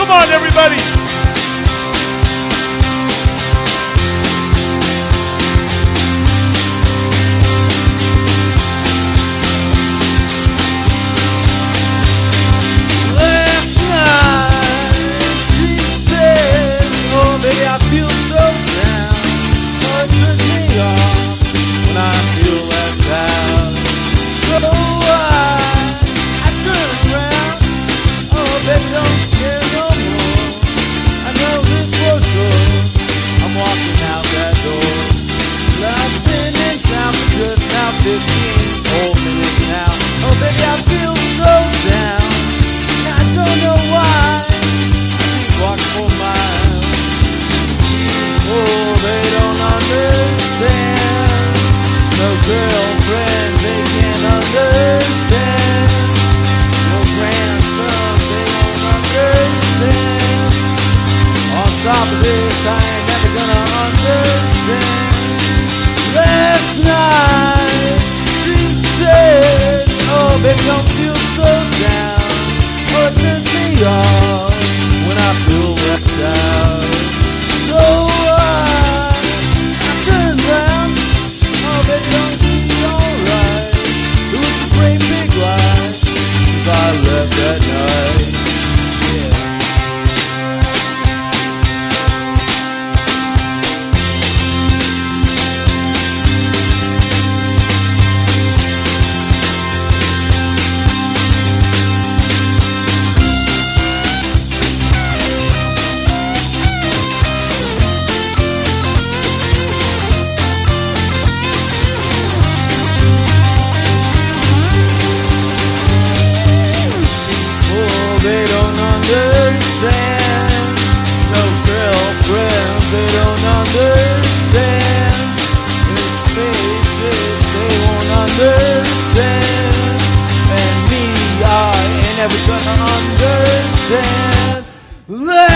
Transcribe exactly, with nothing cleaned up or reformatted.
Come on, everybody. Last night she said, oh baby, I feel so down. Oh, it turns me off when I feel left out. So I, I turn around. Oh baby, don't care no more. I know this for sure. I'm walking out that door. Well, I've been in town for just now fifteen whole minutes now. Oh baby, I feel so down. I don't know why I keep walking for miles. Oh, they don't understand. No girlfriend, they can't understand. No grandson, they don't understand. On top of this, I ain't never gonna understand. Last night, she said, oh baby, don't feel so down. Oh, it turns me off when I feel left out. So I, I turn round. Oh, baby, don't be alright. It was a great big lie, 'cause I left that night. Yeah. They don't understand. No girlfriend, they don't understand. It's faces, they won't understand. And me, I ain't never gonna understand.